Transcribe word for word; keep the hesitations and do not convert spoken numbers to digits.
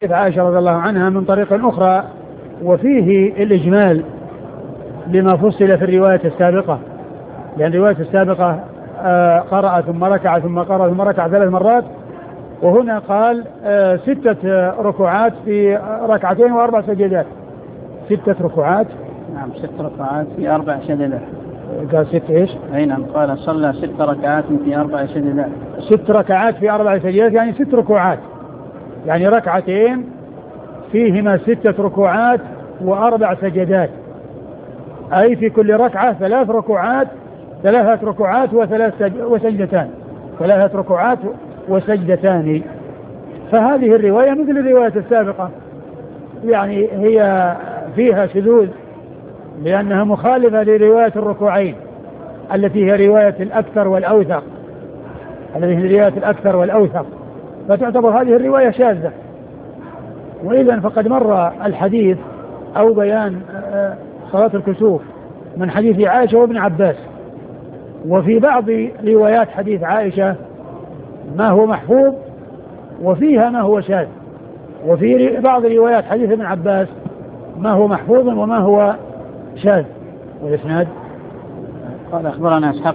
عائشة رضي الله عنها من طريق أخرى، وفيه الإجمال لما فصل في الرواية السابقة، لأن الرواية السابقة آه قرأ ثم ركع ثم قرأ ثم ركع ثلاث مرات، وهنا قال آه ستة ركوعات في ركعتين وأربع سجدات. ستة ركوعات، نعم ست ركعات في أربع سجدات. قال ست إيش؟ أي نعم، قال صلى ست ركعات في أربع سجدات. ست ركعات في أربع سجدات يعني ست ركوعات، يعني ركعتين فيهما ستة ركوعات وأربع سجدات، أي في كل ركعة ثلاث ركوعات ثلاثة ركوعات وثلاث سج... وسجدتان ثلاثة ركوعات وسجدتان. فهذه الرواية مثل الرواية السابقة، يعني هي فيها شذوذ لأنها مخالفة لرواية الركوعين التي هي رواية الأكثر والأوثق التي هي رواية الأكثر والأوثق فتعتبر هذه الرواية شاذة. وإذا فقد مر الحديث أو بيان صلاة الكسوف من حديث عائشة وابن عباس، وفي بعض روايات حديث عائشة ما هو محفوظ وفيها ما هو شاذ، وفي بعض روايات حديث ابن عباس ما هو محفوظ وما هو شاذ. والإسناد قال أخبرنا إسحاق